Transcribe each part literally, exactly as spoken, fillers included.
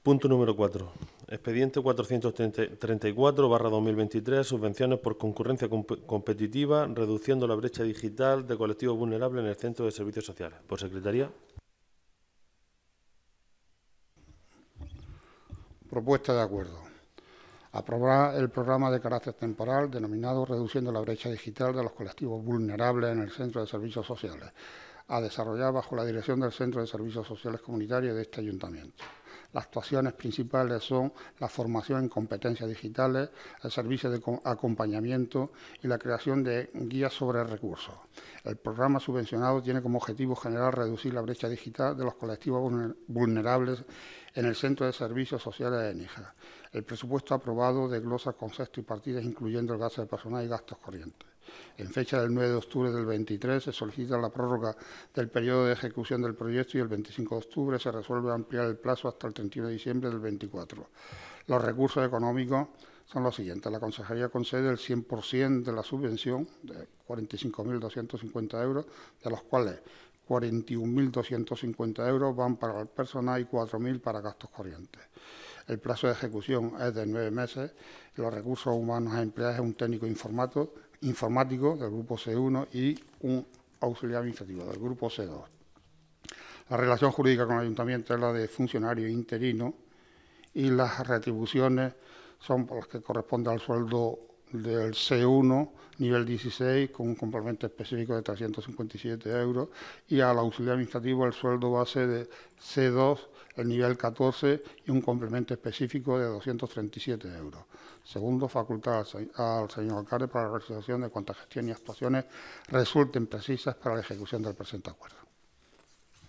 Punto número cuatro. Expediente cuatrocientos treinta y cuatro barra dos mil veintitrés, subvenciones por concurrencia comp competitiva, reduciendo la brecha digital de colectivos vulnerables en el Centro de Servicios Sociales. Por Secretaría. Propuesta de acuerdo. Aprobar el programa de carácter temporal denominado Reduciendo la brecha digital de los colectivos vulnerables en el Centro de Servicios Sociales, a desarrollar bajo la dirección del Centro de Servicios Sociales Comunitarios de este Ayuntamiento. Las actuaciones principales son la formación en competencias digitales, el servicio de acompañamiento y la creación de guías sobre recursos. El programa subvencionado tiene como objetivo general reducir la brecha digital de los colectivos vulnerables en el Centro de Servicios Sociales de Níjar. El presupuesto aprobado desglosa conceptos y partidas incluyendo el gasto de personal y gastos corrientes. En fecha del nueve de octubre del veintitrés se solicita la prórroga del periodo de ejecución del proyecto y el veinticinco de octubre se resuelve ampliar el plazo hasta el treinta y uno de diciembre del veinticuatro. Los recursos económicos son los siguientes. La Consejería concede el cien por cien de la subvención de cuarenta y cinco mil doscientos cincuenta euros, de los cuales cuarenta y un mil doscientos cincuenta euros van para el personal y cuatro mil para gastos corrientes. El plazo de ejecución es de nueve meses. Los recursos humanos a emplear es un técnico informático, informático del grupo C uno y un auxiliar administrativo del grupo C dos. La relación jurídica con el ayuntamiento es la de funcionario interino y las retribuciones son por las que corresponde al sueldo del C uno, nivel dieciséis, con un complemento específico de trescientos cincuenta y siete euros, y al auxiliar administrativo el sueldo base de C dos, el nivel catorce, y un complemento específico de doscientos treinta y siete euros. Segundo, facultar al, al señor alcalde para la realización de cuantas gestiones y actuaciones resulten precisas para la ejecución del presente acuerdo.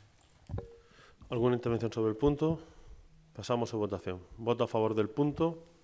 ¿Alguna intervención sobre el punto? Pasamos a votación. ¿Voto a favor del punto?